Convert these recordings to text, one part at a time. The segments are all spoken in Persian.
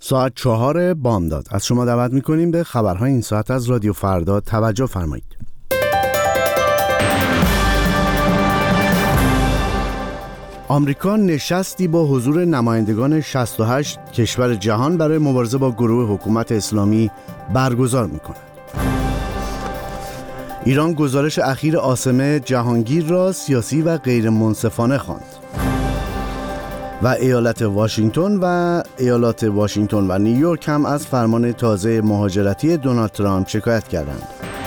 ساعت 4 بامداد. از شما دعوت میکنیم به خبرهای این ساعت از رادیو فردا توجه فرمایید. آمریکا نشستی با حضور نمایندگان 68 کشور جهان برای مبارزه با گروه حکومت اسلامی برگزار میکند. ایران گزارش اخیر عاصمه جهانگیر را سیاسی و غیر منصفانه خواند. و ایالات واشنگتن و نیویورک هم از فرمان تازه مهاجرتی دونالد ترامپ شکایت کردند.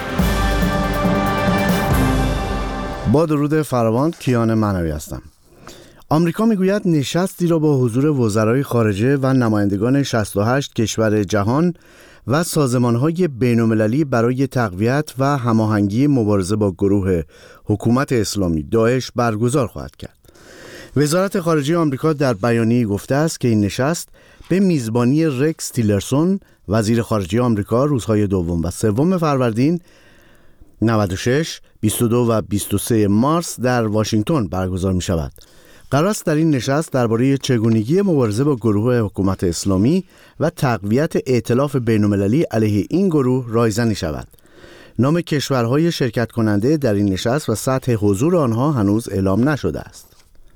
با درود فراوان، کیان معنوی هستم. آمریکا میگوید نشستی را با حضور وزرای خارجه و نمایندگان 68 کشور جهان و سازمان‌های بین‌المللی برای تقویت و هماهنگی مبارزه با گروه حکومت اسلامی داعش برگزار خواهد کرد. وزارت خارجه آمریکا در بیانیه‌ای گفته است که این نشست به میزبانی رکس تیلرسون وزیر خارجه آمریکا روزهای 2 و 3 فروردین 96، 22 و 23 مارس در واشنگتن برگزار می شود. قرار است در این نشست درباره چگونگی مبارزه با گروه حکومت اسلامی و تقویت ائتلاف بین‌المللی علیه این گروه رایزنی شود. نام کشورهای شرکت کننده در این نشست و سطح حضور آنها هنوز اعلام نشده است.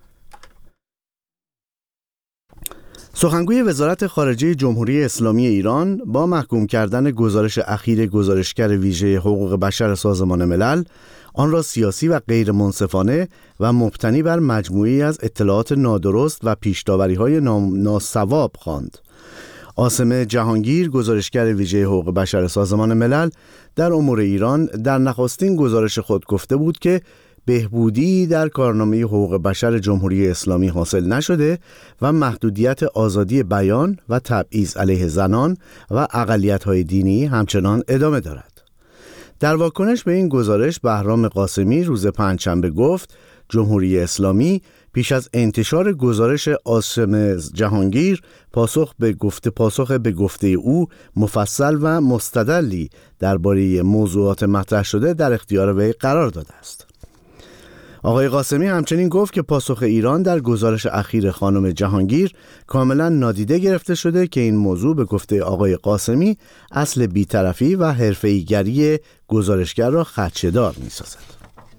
سخنگوی وزارت خارجه جمهوری اسلامی ایران با محکوم کردن گزارش اخیر گزارشگر ویژه حقوق بشر سازمان ملل آن را سیاسی و غیر منصفانه و مبتنی بر مجموعه‌ای از اطلاعات نادرست و پیش‌داوری‌های ناصواب خواند. عاصمه جهانگیر گزارشگر ویژه حقوق بشر سازمان ملل در امور ایران در نخستین گزارش خود گفته بود که بهبودی در کارنامه حقوق بشر جمهوری اسلامی حاصل نشده و محدودیت آزادی بیان و تبعیض علیه زنان و اقلیت‌های دینی همچنان ادامه دارد. در واکنش به این گزارش بهرام قاسمی روز پنجشنبه گفت جمهوری اسلامی پیش از انتشار گزارش عاصمه جهانگیر پاسخ به گفته او مفصل و مستدلی درباره موضوعات مطرح شده در اختیار وی قرار داده است. آقای قاسمی همچنین گفت که پاسخ ایران در گزارش اخیر خانم جهانگیر کاملا نادیده گرفته شده که این موضوع به گفته آقای قاسمی اصل بی‌طرفی و حرفه‌ای‌گری گزارشگر را خدشه‌دار می‌سازد.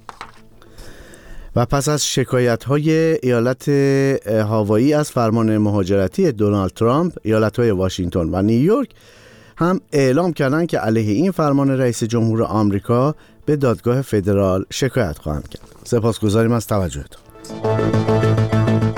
و پس از شکایت‌های ایالت هاوایی از فرمان مهاجرتی دونالد ترامپ، ایالت‌های واشنگتن و نیویورک هم اعلام کردند که علیه این فرمان رئیس جمهور آمریکا به دادگاه فدرال شکایت خواهند کرد. سپاسگزاریم از توجهتون.